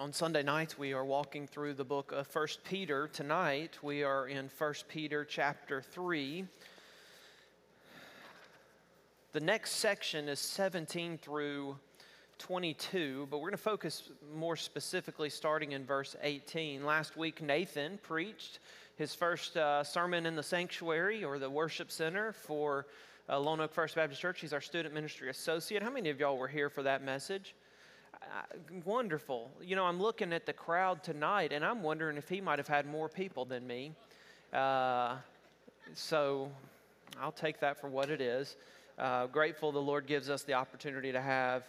On Sunday nights, we are walking through the book of 1 Peter. Tonight, we are in 1 Peter chapter 3. The next section is 17 through 22, but we're going to focus more specifically starting in verse 18. Last week, Nathan preached his first sermon in the sanctuary or the worship center for Lone Oak First Baptist Church. He's our student ministry associate. How many of y'all were here for that message? Wonderful. You know, I'm looking at the crowd tonight, and I'm wondering if he might have had more people than me. So I'll take that for what it is. Grateful the Lord gives us the opportunity to have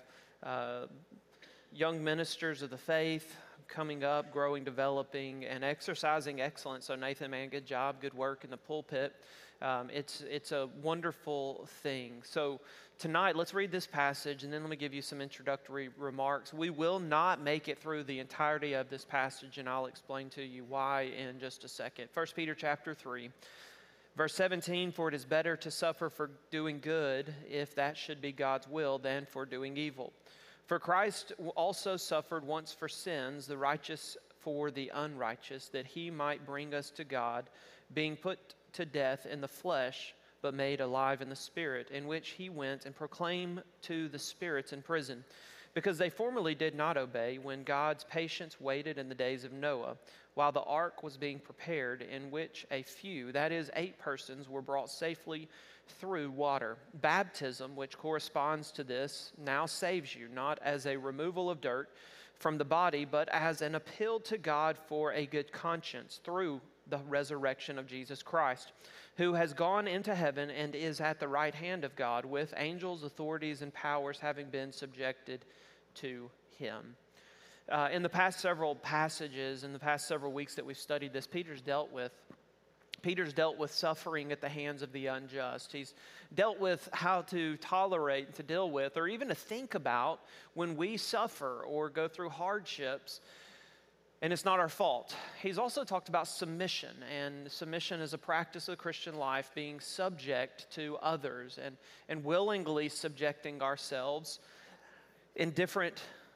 young ministers of the faith coming up, growing, developing, and exercising excellence. So Nathan, man, good job, good work in the pulpit. It's a wonderful thing. So tonight, let's read this passage, and then let me give you some introductory remarks. We will not make it through the entirety of this passage, and I'll explain to you why in just a second. 1 Peter chapter 3, verse 17, "For it is better to suffer for doing good, if that should be God's will, than for doing evil. For Christ also suffered once for sins, the righteous for the unrighteous, that he might bring us to God, being put to death in the flesh, but made alive in the Spirit, in which he went and proclaimed to the spirits in prison, because they formerly did not obey, when God's patience waited in the days of Noah, while the ark was being prepared, in which a few, that is 8 persons, were brought safely through water. Baptism, which corresponds to this, now saves you, not as a removal of dirt from the body, but as an appeal to God for a good conscience through the resurrection of Jesus Christ, who has gone into heaven and is at the right hand of God, with angels, authorities, and powers having been subjected to him." In the past several passages, in the past several weeks that we've studied this, Peter's dealt with suffering at the hands of the unjust. He's dealt with how to tolerate, to deal with, or even to think about when we suffer or go through hardships and it's not our fault. He's also talked about submission, and submission is a practice of Christian life, being subject to others and willingly subjecting ourselves in different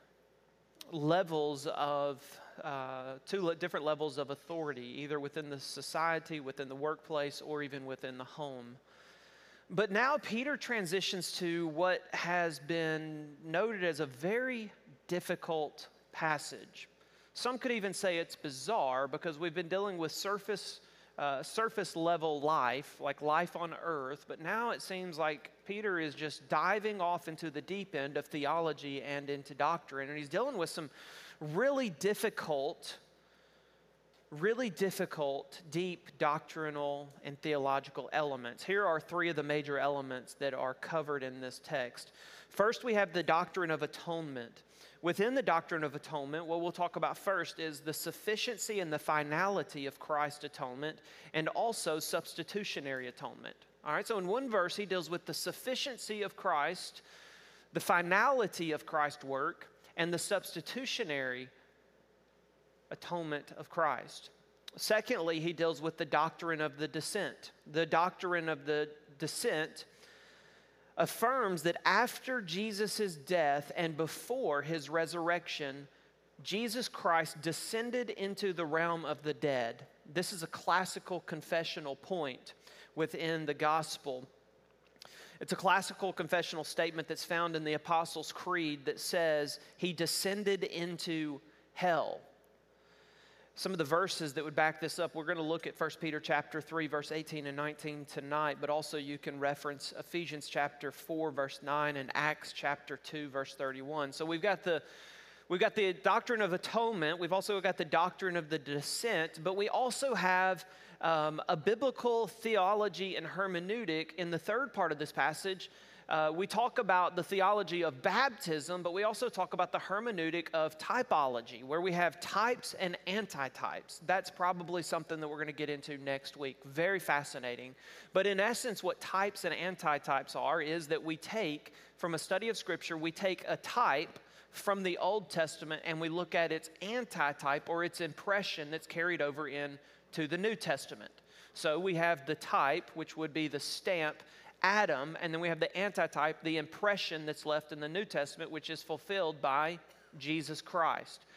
levels of different levels of authority, either within the society, within the workplace, or even within the home. But now Peter transitions to what has been noted as a very difficult passage. Some could even say it's bizarre, because we've been dealing with surface level life, like life on earth, but now it seems like Peter is just diving off into the deep end of theology and into doctrine, and he's dealing with some really difficult, deep doctrinal and theological elements. Here are 3 of the major elements that are covered in this text. First, we have the doctrine of atonement. Within the doctrine of atonement, what we'll talk about first is the sufficiency and the finality of Christ's atonement, and also substitutionary atonement. All right, so in one verse, he deals with the sufficiency of Christ, the finality of Christ's work, and the substitutionary atonement of Christ. Secondly, he deals with the doctrine of the descent. The doctrine of the descent affirms that after Jesus' death and before his resurrection, Jesus Christ descended into the realm of the dead. This is a classical confessional point within the gospel. It's a classical confessional statement that's found in the Apostles' Creed that says he descended into hell. Some of the verses that would back this up, we're going to look at 1 Peter chapter 3, verse 18 and 19 tonight, but also you can reference Ephesians chapter 4, verse 9, and Acts chapter 2, verse 31. So we've got the doctrine of atonement. We've also got the doctrine of the descent, but we also have a biblical theology and hermeneutic in the third part of this passage. We talk about the theology of baptism, but we also talk about the hermeneutic of typology, where we have types and antitypes. That's probably something that we're going to get into next week. Very fascinating. But in essence, what types and antitypes are is that we take, from a study of Scripture, we take a type from the Old Testament and we look at its antitype, or its impression that's carried over into the New Testament. So we have the type, which would be the stamp, Adam, and then we have the antitype, the impression that's left in the New Testament, which is fulfilled by Jesus Christ.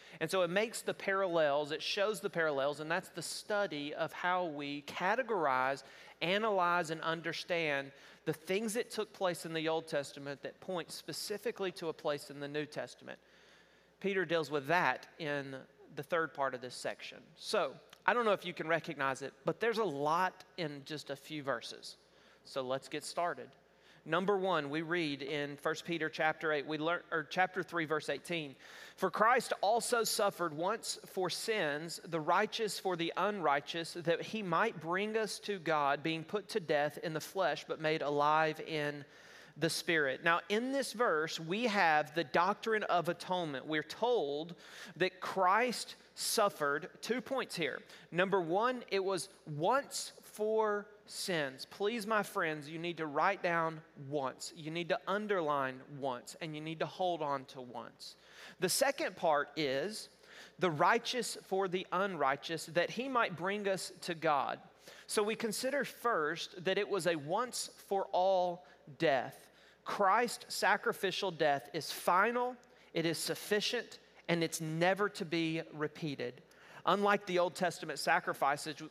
And so it makes the parallels, it shows the parallels, and that's the study of how we categorize, analyze, and understand the things that took place in the Old Testament that point specifically to a place in the New Testament. Peter deals with that in the third part of this section. So, I don't know if you can recognize it, but there's a lot in just a few verses. So let's get started. Number one, we read in 1 Peter chapter 8, chapter 3, verse 18. For Christ also suffered once for sins, the righteous for the unrighteous, that he might bring us to God, being put to death in the flesh, but made alive in the Spirit. Now, in this verse, we have the doctrine of atonement. We're told that Christ suffered. 2 points here. Number one, it was once for sins. Please, my friends, you need to write down once. You need to underline once, and you need to hold on to once. The second part is the righteous for the unrighteous, that he might bring us to God. So we consider first that it was a once for all death. Christ's sacrificial death is final, it is sufficient, and it's never to be repeated. Unlike the Old Testament sacrifices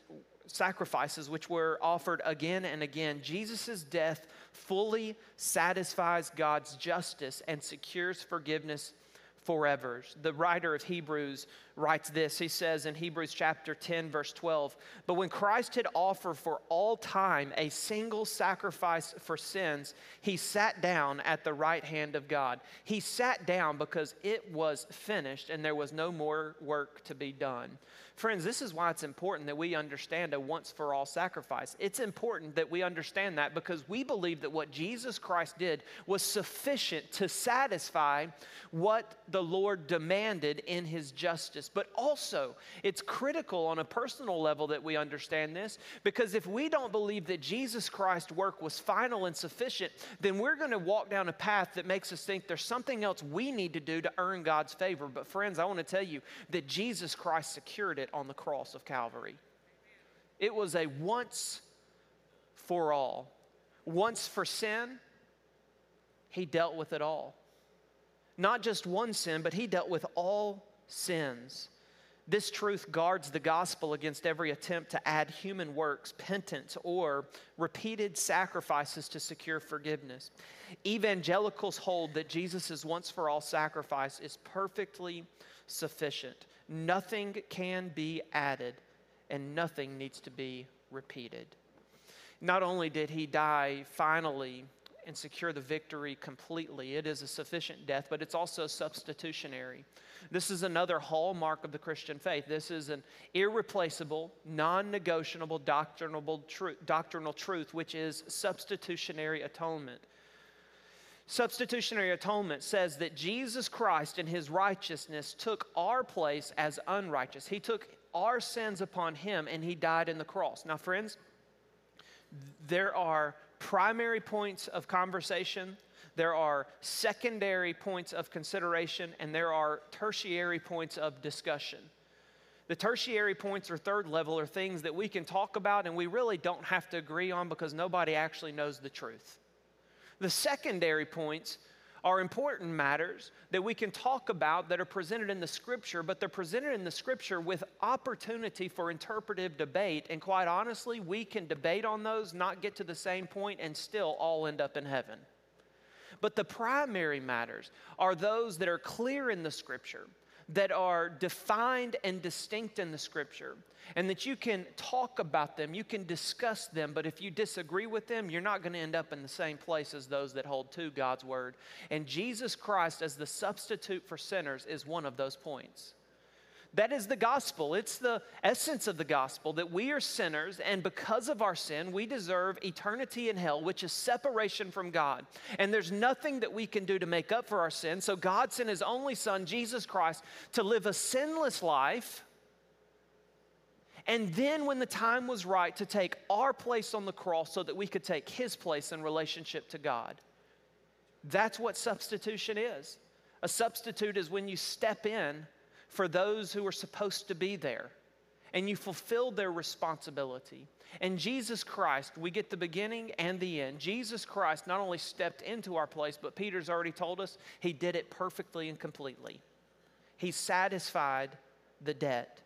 which were offered again and again, Jesus' death fully satisfies God's justice and secures forgiveness forever. The writer of Hebrews writes this. He says in Hebrews chapter 10, verse 12, but when Christ had offered for all time a single sacrifice for sins, he sat down at the right hand of God. He sat down because it was finished and there was no more work to be done. Friends, this is why it's important that we understand a once-for-all sacrifice. It's important that we understand that because we believe that what Jesus Christ did was sufficient to satisfy what the Lord demanded in his justice. But also, it's critical on a personal level that we understand this, because if we don't believe that Jesus Christ's work was final and sufficient, then we're going to walk down a path that makes us think there's something else we need to do to earn God's favor. But friends, I want to tell you that Jesus Christ secured it on the cross of Calvary. It was a once for all. Once for sin, he dealt with it all. Not just one sin, but he dealt with all sins. This truth guards the gospel against every attempt to add human works, penance, or repeated sacrifices to secure forgiveness. Evangelicals hold that Jesus' once-for-all sacrifice is perfectly sufficient. Nothing can be added, and nothing needs to be repeated. Not only did he die finally and secure the victory completely, it is a sufficient death, but it's also substitutionary. This is another hallmark of the Christian faith. This is an irreplaceable, non-negotiable doctrinal truth, which is substitutionary atonement. Substitutionary atonement says that Jesus Christ in his righteousness took our place as unrighteous. He took our sins upon him and he died in the cross. Now, friends, there are primary points of conversation, there are secondary points of consideration, and there are tertiary points of discussion. The tertiary points or third level are things that we can talk about and we really don't have to agree on because nobody actually knows the truth. The secondary points are important matters that we can talk about that are presented in the Scripture, but they're presented in the Scripture with opportunity for interpretive debate. And quite honestly, we can debate on those, not get to the same point, and still all end up in heaven. But the primary matters are those that are clear in the Scripture, that are defined and distinct in the Scripture, and that you can talk about them, you can discuss them, but if you disagree with them, you're not going to end up in the same place as those that hold to God's Word. And Jesus Christ as the substitute for sinners is one of those points. That is the gospel. It's the essence of the gospel, that we are sinners, and because of our sin, we deserve eternity in hell, which is separation from God. And there's nothing that we can do to make up for our sin, so God sent his only Son, Jesus Christ, to live a sinless life, and then when the time was right, to take our place on the cross so that we could take his place in relationship to God. That's what substitution is. A substitute is when you step in for those who are supposed to be there, and you fulfill their responsibility. And Jesus Christ, we get the beginning and the end. Jesus Christ not only stepped into our place, but Peter's already told us he did it perfectly and completely. He satisfied the debt.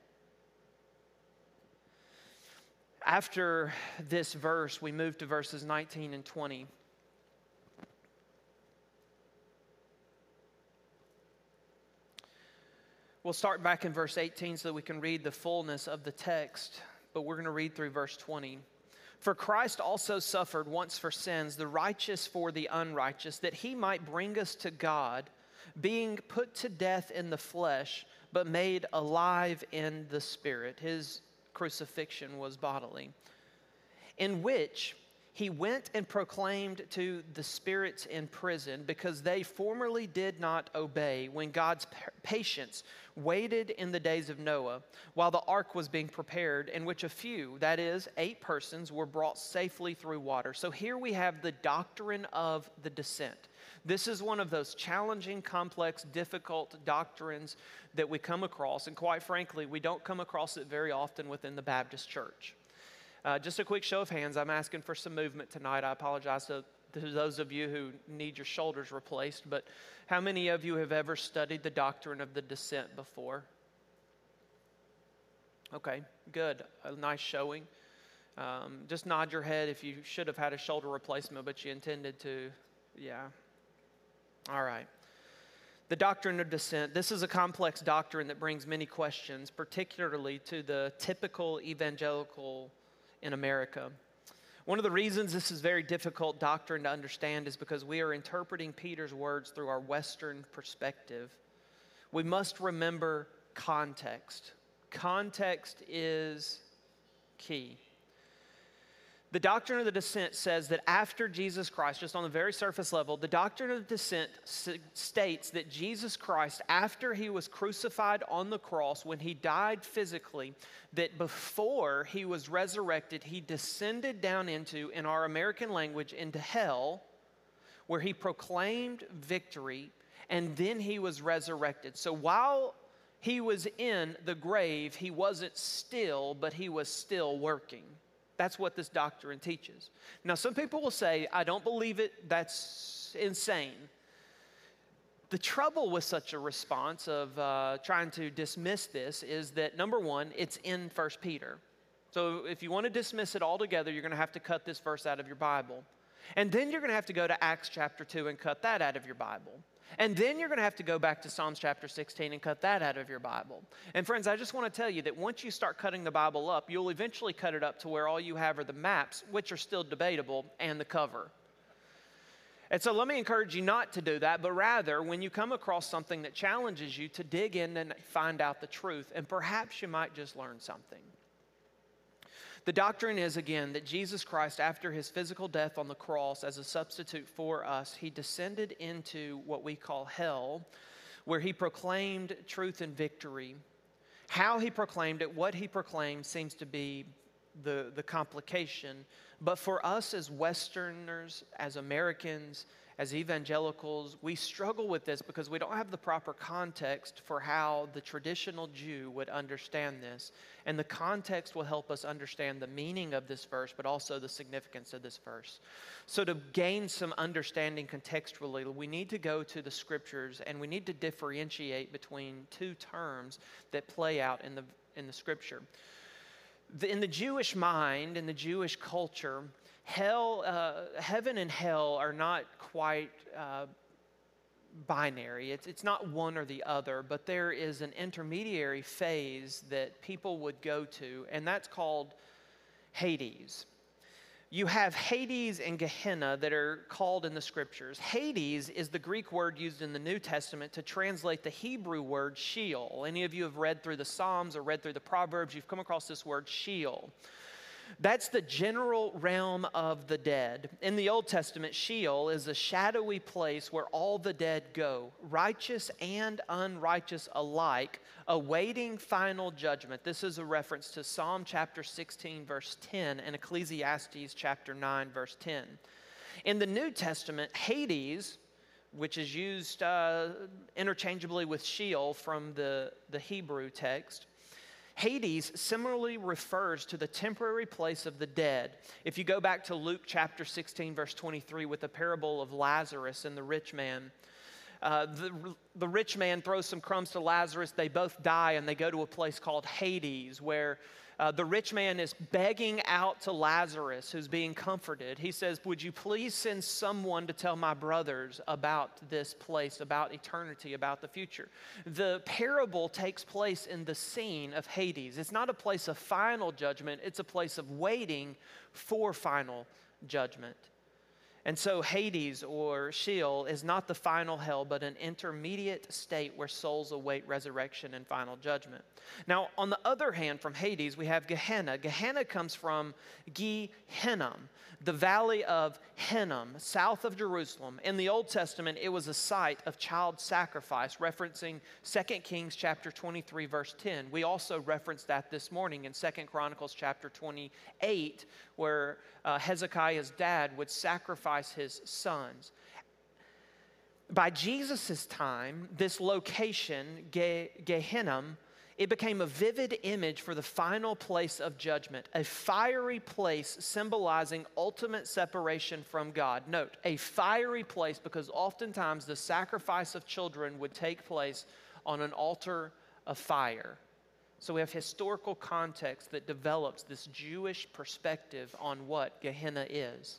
After this verse, we move to verses 19 and 20. We'll start back in verse 18 so that we can read the fullness of the text, but we're going to read through verse 20. For Christ also suffered once for sins, the righteous for the unrighteous, that he might bring us to God, being put to death in the flesh, but made alive in the Spirit. His crucifixion was bodily. In which he went and proclaimed to the spirits in prison, because they formerly did not obey, when God's patience waited in the days of Noah, while the ark was being prepared, in which a few, that is, 8 persons, were brought safely through water. So here we have the doctrine of the descent. This is one of those challenging, complex, difficult doctrines that we come across, and quite frankly, we don't come across it very often within the Baptist church. Just a quick show of hands. I'm asking for some movement tonight. I apologize to those of you who need your shoulders replaced, but how many of you have ever studied the doctrine of the descent before? Okay, good. A nice showing. Just nod your head if you should have had a shoulder replacement, but you intended to. Yeah. All right. The doctrine of descent. This is a complex doctrine that brings many questions, particularly to the typical evangelical in America. One of the reasons this is very difficult doctrine to understand is because we are interpreting Peter's words through our Western perspective. We must remember context. Context is key. The doctrine of the descent says that after Jesus Christ, just on the very surface level, the doctrine of the descent states that Jesus Christ, after he was crucified on the cross, when he died physically, that before he was resurrected, he descended down into, in our American language, into hell, where he proclaimed victory, and then he was resurrected. So while he was in the grave, he wasn't still, but he was still working. That's what this doctrine teaches. Now, some people will say, I don't believe it, that's insane. The trouble with such a response of trying to dismiss this is that, number one, it's in 1 Peter. So if you want to dismiss it altogether, you're going to have to cut this verse out of your Bible. And then you're going to have to go to Acts chapter 2 and cut that out of your Bible. And then you're going to have to go back to Psalms chapter 16 and cut that out of your Bible. And friends, I just want to tell you that once you start cutting the Bible up, you'll eventually cut it up to where all you have are the maps, which are still debatable, and the cover. And so let me encourage you not to do that, but rather, when you come across something that challenges you, to dig in and find out the truth, and perhaps you might just learn something. The doctrine is, again, that Jesus Christ, after his physical death on the cross as a substitute for us, he descended into what we call hell, where he proclaimed truth and victory. How he proclaimed it, what he proclaimed, seems to be the complication. But for us as Westerners, as Americans, as evangelicals, we struggle with this because we don't have the proper context for how the traditional Jew would understand this. And the context will help us understand the meaning of this verse, but also the significance of this verse. So to gain some understanding contextually, we need to go to the scriptures and we need to differentiate between two terms that play out in the scripture. In the Jewish mind, in the Jewish culture, heaven and hell are not quite binary. It's not one or the other, but there is an intermediary phase that people would go to, and that's called Hades. You have Hades and Gehenna that are called in the scriptures. Hades is the Greek word used in the New Testament to translate the Hebrew word Sheol. Any of you have read through the Psalms or read through the Proverbs, you've come across this word Sheol. That's the general realm of the dead. In the Old Testament, Sheol is a shadowy place where all the dead go, righteous and unrighteous alike, awaiting final judgment. This is a reference to Psalm chapter 16, verse 10, and Ecclesiastes chapter 9, verse 10. In the New Testament, Hades, which is used interchangeably with Sheol from the Hebrew text, Hades similarly refers to the temporary place of the dead. If you go back to Luke chapter 16, verse 23 with the parable of Lazarus and the rich man, The rich man throws some crumbs to Lazarus. They both die, and they go to a place called Hades, where the rich man is begging out to Lazarus, who's being comforted. He says, would you please send someone to tell my brothers about this place, about eternity, about the future? The parable takes place in the scene of Hades. It's not a place of final judgment. It's a place of waiting for final judgment. And so Hades, or Sheol, is not the final hell, but an intermediate state where souls await resurrection and final judgment. Now, on the other hand, from Hades, we have Gehenna. Gehenna comes from Gehinnom, the valley of Hinnom, south of Jerusalem. In the Old Testament, it was a site of child sacrifice, referencing 2 Kings chapter 23, verse 10. We also referenced that this morning in 2 Chronicles chapter 28, where Hezekiah's dad would sacrifice his sons. By Jesus' time, this location, Gehinnom, it became a vivid image for the final place of judgment, a fiery place symbolizing ultimate separation from God. Note, a fiery place, because oftentimes the sacrifice of children would take place on an altar of fire. So we have historical context that develops this Jewish perspective on what Gehenna is.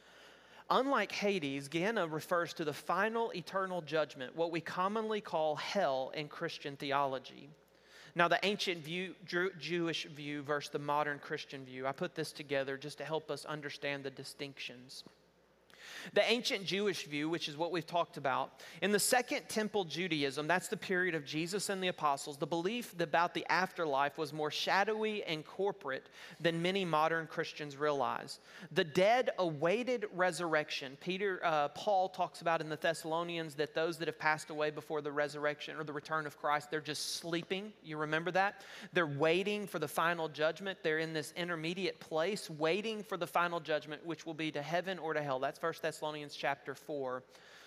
Unlike Hades, Gehenna refers to the final eternal judgment, what we commonly call hell in Christian theology. Now, the ancient Jewish view versus the modern Christian view, I put this together just to help us understand the distinctions. The ancient Jewish view, which is what we've talked about, in the Second Temple Judaism, that's the period of Jesus and the apostles, the belief about the afterlife was more shadowy and corporate than many modern Christians realize. The dead awaited resurrection. Paul talks about in the Thessalonians that those that have passed away before the resurrection or the return of Christ, they're just sleeping. You remember that? They're waiting for the final judgment. They're in this intermediate place, waiting for the final judgment, which will be to heaven or to hell. That's 1 Thessalonians chapter 4.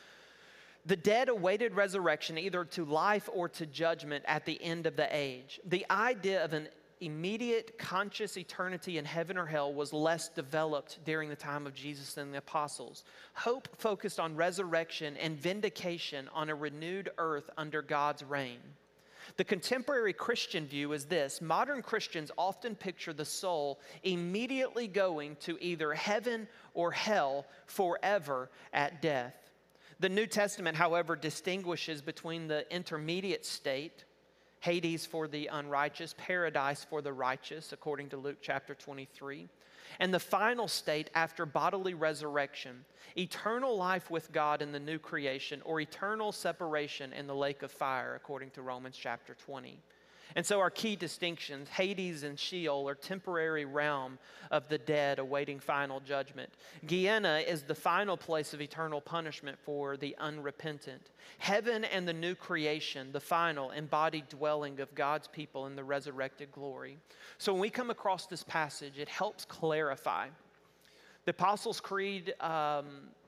The dead awaited resurrection either to life or to judgment at the end of the age. The idea of an immediate conscious eternity in heaven or hell was less developed during the time of Jesus and the apostles. Hope focused on resurrection and vindication on a renewed earth under God's reign. The contemporary Christian view is this: modern Christians often picture the soul immediately going to either heaven or hell forever at death. The New Testament, however, distinguishes between the intermediate state, Hades for the unrighteous, paradise for the righteous, according to Luke chapter 23, and the final state after bodily resurrection, eternal life with God in the new creation, or eternal separation in the lake of fire, according to Romans chapter 20. And so our key distinctions, Hades and Sheol, are temporary realm of the dead awaiting final judgment. Gehenna is the final place of eternal punishment for the unrepentant. Heaven and the new creation, the final embodied dwelling of God's people in the resurrected glory. So when we come across this passage, it helps clarify. The Apostles' Creed, as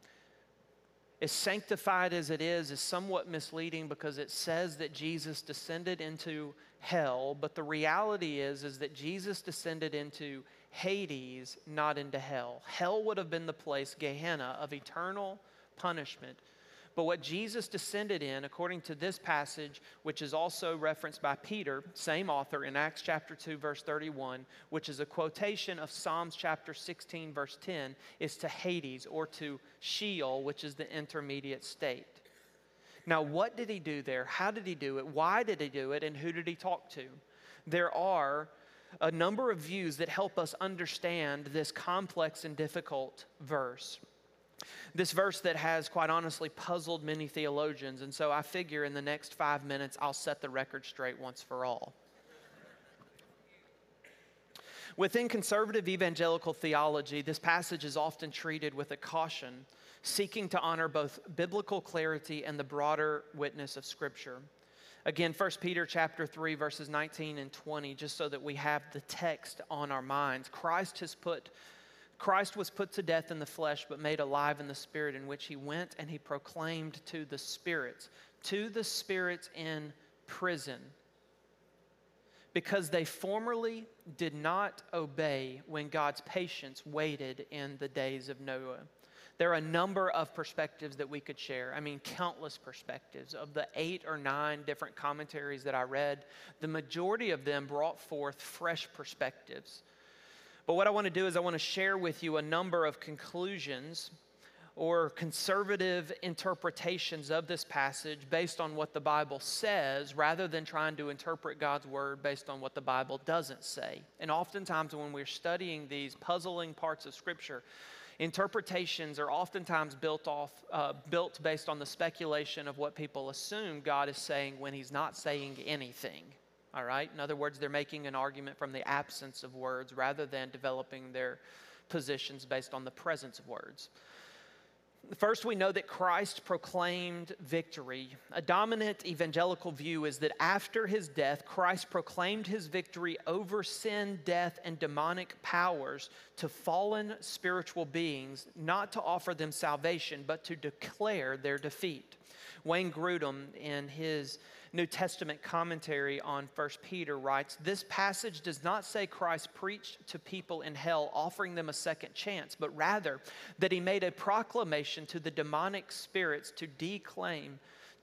sanctified as it is somewhat misleading because it says that Jesus descended into hell, but the reality is that Jesus descended into Hades, not into hell. Hell would have been the place, Gehenna, of eternal punishment. But what Jesus descended in, according to this passage, which is also referenced by Peter, same author, in Acts chapter 2, verse 31, which is a quotation of Psalms chapter 16, verse 10, is to Hades, or to Sheol, which is the intermediate state. Now, what did he do there? How did he do it? Why did he do it? And who did he talk to? There are a number of views that help us understand this complex and difficult verse. This verse that has, quite honestly, puzzled many theologians. And so I figure in the next 5 minutes, I'll set the record straight once for all. Within conservative evangelical theology, this passage is often treated with a caution, seeking to honor both biblical clarity and the broader witness of Scripture. Again, 1 Peter chapter 3, verses 19 and 20, just so that we have the text on our minds. Christ was put to death in the flesh, but made alive in the Spirit, in which he went and he proclaimed to the spirits in prison, because they formerly did not obey when God's patience waited in the days of Noah. There are a number of perspectives that we could share. I mean, countless perspectives. Of the 8 or 9 different commentaries that I read, the majority of them brought forth fresh perspectives. But what I want to do is I want to share with you a number of conclusions or conservative interpretations of this passage based on what the Bible says, rather than trying to interpret God's word based on what the Bible doesn't say. And oftentimes when we're studying these puzzling parts of Scripture, interpretations are oftentimes built based on the speculation of what people assume God is saying when he's not saying anything. All right? In other words, they're making an argument from the absence of words rather than developing their positions based on the presence of words. First, we know that Christ proclaimed victory. A dominant evangelical view is that after his death, Christ proclaimed his victory over sin, death, and demonic powers to fallen spiritual beings, not to offer them salvation, but to declare their defeat. Wayne Grudem, in his New Testament commentary on 1 Peter, writes, "This passage does not say Christ preached to people in hell, offering them a second chance, but rather that he made a proclamation to the demonic spirits to declaim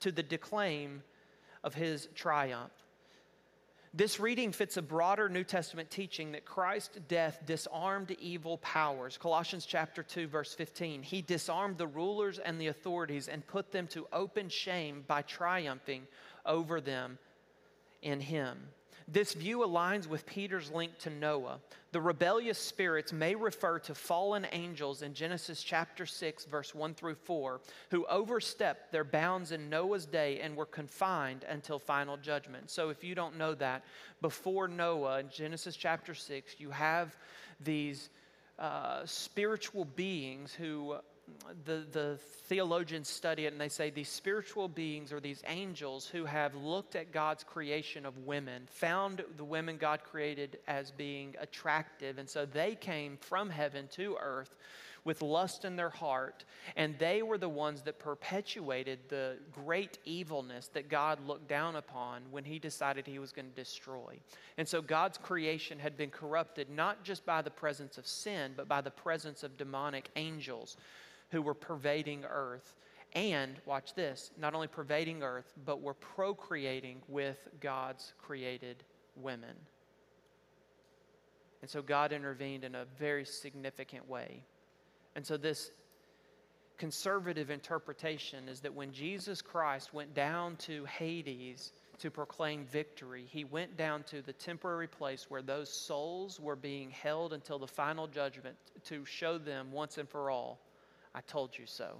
of his triumph." This reading fits a broader New Testament teaching that Christ's death disarmed evil powers. Colossians chapter 2, verse 15. He disarmed the rulers and the authorities and put them to open shame by triumphing over them in him. This view aligns with Peter's link to Noah. The rebellious spirits may refer to fallen angels in Genesis chapter 6, verse 1 through 4, who overstepped their bounds in Noah's day and were confined until final judgment. So if you don't know that, before Noah, in Genesis chapter 6, you have these spiritual beings who the theologians study it, and they say these spiritual beings are these angels who have looked at God's creation of women, found the women God created as being attractive, and so they came from heaven to earth with lust in their heart, and they were the ones that perpetuated the great evilness that God looked down upon when he decided he was going to destroy. And so God's creation had been corrupted not just by the presence of sin, but by the presence of demonic angels who were pervading earth. And, watch this, not only pervading earth, but were procreating with God's created women. And so God intervened in a very significant way. And so this conservative interpretation is that when Jesus Christ went down to Hades to proclaim victory, he went down to the temporary place where those souls were being held until the final judgment to show them once and for all, I told you so.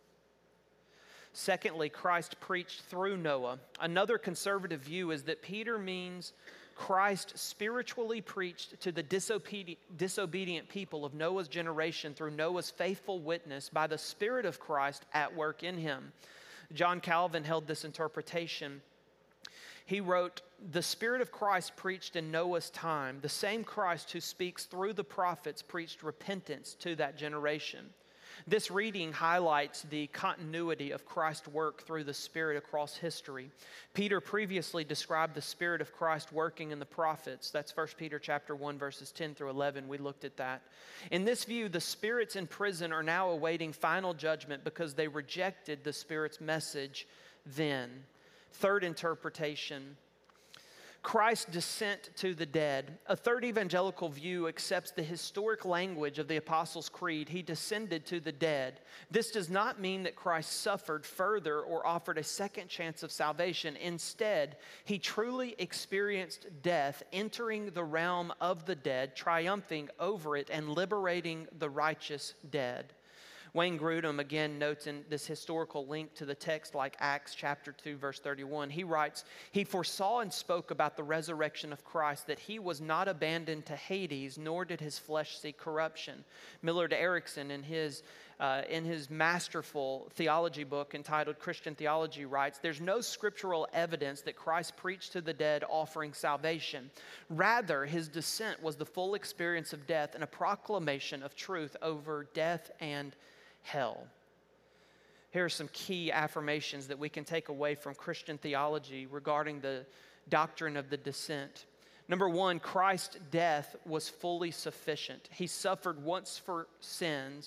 Secondly, Christ preached through Noah. Another conservative view is that Peter means Christ spiritually preached to the disobedient people of Noah's generation through Noah's faithful witness by the Spirit of Christ at work in him. John Calvin held this interpretation. He wrote, "The Spirit of Christ preached in Noah's time. The same Christ who speaks through the prophets preached repentance to that generation." This reading highlights the continuity of Christ's work through the Spirit across history. Peter previously described the Spirit of Christ working in the prophets. That's 1 Peter chapter 1, verses 10 through 11. We looked at that. In this view, the spirits in prison are now awaiting final judgment because they rejected the Spirit's message then. Third interpretation, Christ's descent to the dead. A third evangelical view accepts the historic language of the Apostles' Creed. He descended to the dead. This does not mean that Christ suffered further or offered a second chance of salvation. Instead, he truly experienced death, entering the realm of the dead, triumphing over it, and liberating the righteous dead. Wayne Grudem again notes in this historical link to the text like Acts chapter 2, verse 31. He writes, "He foresaw and spoke about the resurrection of Christ, that he was not abandoned to Hades, nor did his flesh see corruption." Millard Erickson, in his masterful theology book entitled Christian Theology, writes, "There's no scriptural evidence that Christ preached to the dead offering salvation. Rather, his descent was the full experience of death and a proclamation of truth over death and hell." Here are some key affirmations that we can take away from Christian theology regarding the doctrine of the descent. Number one, Christ's death was fully sufficient. He suffered once for sins,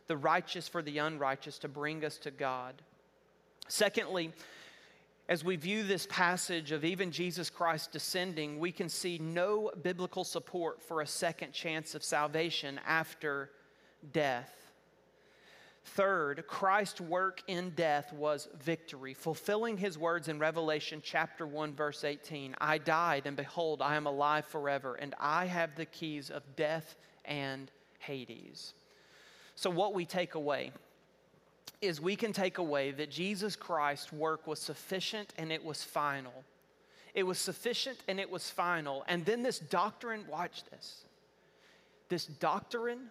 the righteous for the unrighteous to bring us to God. Secondly, as we view this passage of even Jesus Christ descending, we can see no biblical support for a second chance of salvation after death. Third, Christ's work in death was victory, fulfilling his words in Revelation chapter 1, verse 18. I died, and behold, I am alive forever, and I have the keys of death and Hades. So what we take away is we can take away that Jesus Christ's work was sufficient and it was final. It was sufficient and it was final. And then this doctrine, watch this. This doctrine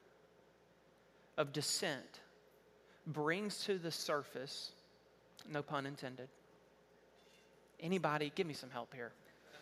of descent brings to the surface, no pun intended. Anybody, give me some help here.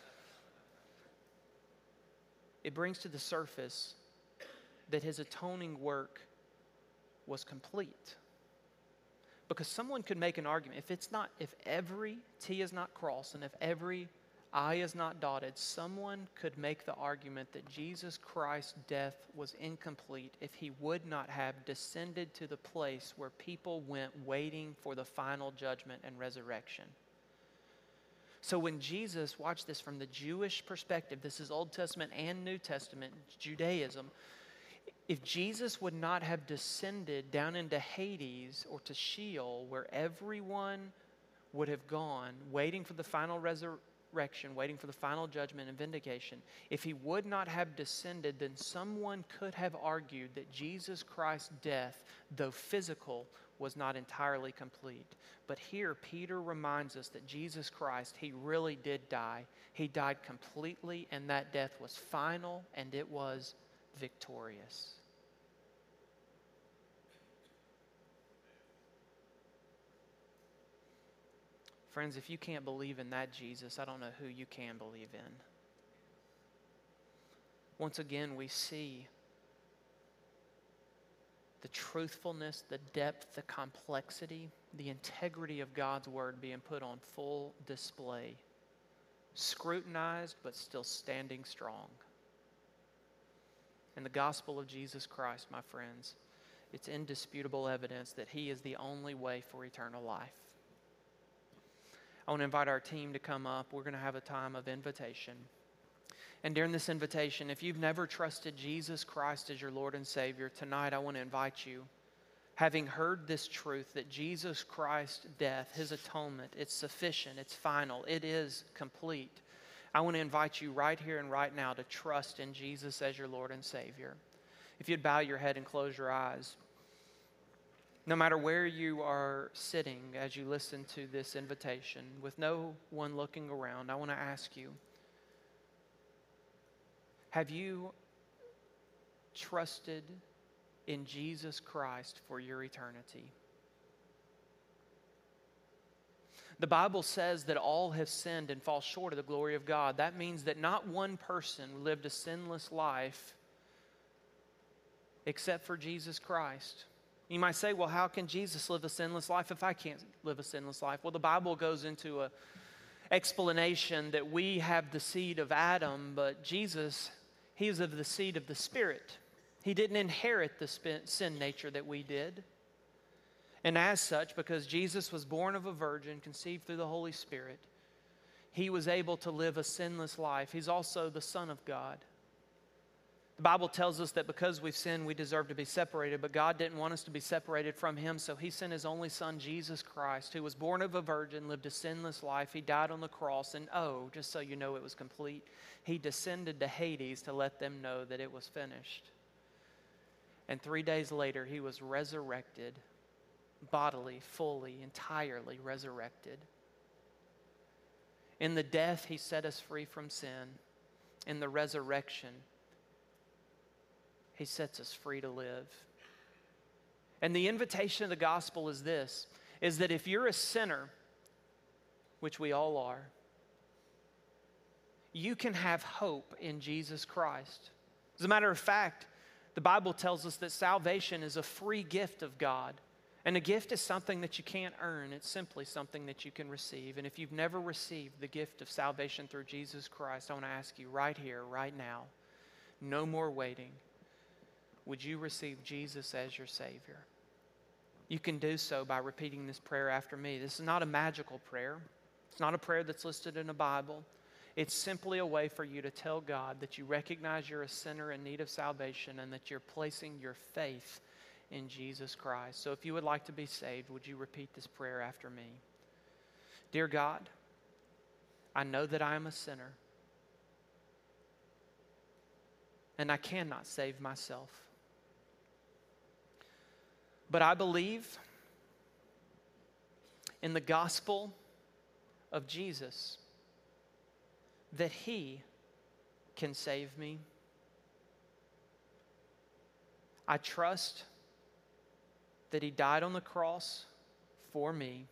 It brings to the surface that his atoning work was complete. Because someone could make an argument, if every T is not crossed and if every I is not dotted, someone could make the argument that Jesus Christ's death was incomplete if he would not have descended to the place where people went waiting for the final judgment and resurrection. So when Jesus, watch this from the Jewish perspective, this is Old Testament and New Testament, Judaism, if Jesus would not have descended down into Hades or to Sheol, where everyone would have gone, waiting for the final resurrection, waiting for the final judgment and vindication, if he would not have descended, then someone could have argued that Jesus Christ's death, though physical, was not entirely complete. But here, Peter reminds us that Jesus Christ, he really did die. He died completely, and that death was final, and it was victorious. Friends, if you can't believe in that Jesus, I don't know who you can believe in. Once again, we see the truthfulness, the depth, the complexity, the integrity of God's word being put on full display, scrutinized but still standing strong. And the gospel of Jesus Christ, my friends, it's indisputable evidence that he is the only way for eternal life. I want to invite our team to come up. We're going to have a time of invitation. And during this invitation, if you've never trusted Jesus Christ as your Lord and Savior, tonight I want to invite you, having heard this truth that Jesus Christ's death, his atonement, it's sufficient, it's final, it is complete. I want to invite you right here and right now to trust in Jesus as your Lord and Savior. If you'd bow your head and close your eyes. No matter where you are sitting as you listen to this invitation, with no one looking around, I want to ask you, have you trusted in Jesus Christ for your eternity? The Bible says that all have sinned and fall short of the glory of God. That means that not one person lived a sinless life except for Jesus Christ. You might say, well, how can Jesus live a sinless life if I can't live a sinless life? Well, the Bible goes into an explanation that we have the seed of Adam, but Jesus, he is of the seed of the Spirit. He didn't inherit the sin nature that we did. And as such, because Jesus was born of a virgin, conceived through the Holy Spirit, he was able to live a sinless life. He's also the Son of God. The Bible tells us that because we've sinned, we deserve to be separated, but God didn't want us to be separated from him, so he sent his only Son, Jesus Christ, who was born of a virgin, lived a sinless life. He died on the cross, and just so you know it was complete, he descended to Hades to let them know that it was finished. And 3 days later, he was resurrected, bodily, fully, entirely resurrected. In the death, he set us free from sin. In the resurrection, he sets us free to live. And the invitation of the gospel is this, is that if you're a sinner, which we all are, you can have hope in Jesus Christ. As a matter of fact, the Bible tells us that salvation is a free gift of God. And a gift is something that you can't earn. It's simply something that you can receive. And if you've never received the gift of salvation through Jesus Christ, I want to ask you right here, right now, no more waiting. would you receive Jesus as your Savior? You can do so by repeating this prayer after me. This is not a magical prayer. It's not a prayer that's listed in the Bible. It's simply a way for you to tell God that you recognize you're a sinner in need of salvation and that you're placing your faith in Jesus Christ. So if you would like to be saved, would you repeat this prayer after me? Dear God, I know that I am a sinner and I cannot save myself. But I believe in the gospel of Jesus, that He can save me. I trust that He died on the cross for me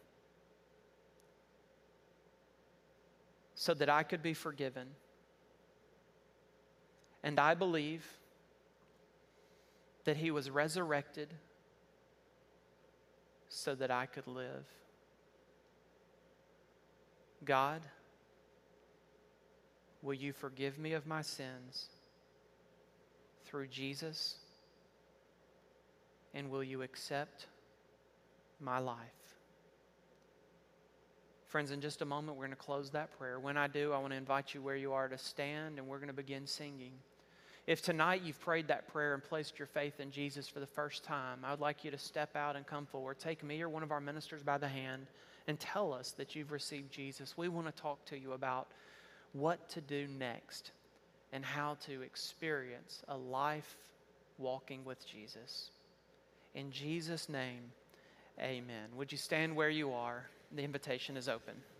so that I could be forgiven. And I believe that He was resurrected so that I could live. God, will you forgive me of my sins through Jesus? And will you accept my life? Friends, in just a moment, we're going to close that prayer. When I do, I want to invite you where you are to stand, and we're going to begin singing. If tonight you've prayed that prayer and placed your faith in Jesus for the first time, I would like you to step out and come forward. Take me or one of our ministers by the hand and tell us that you've received Jesus. We want to talk to you about what to do next and how to experience a life walking with Jesus. In Jesus' name, amen. Would you stand where you are? The invitation is open.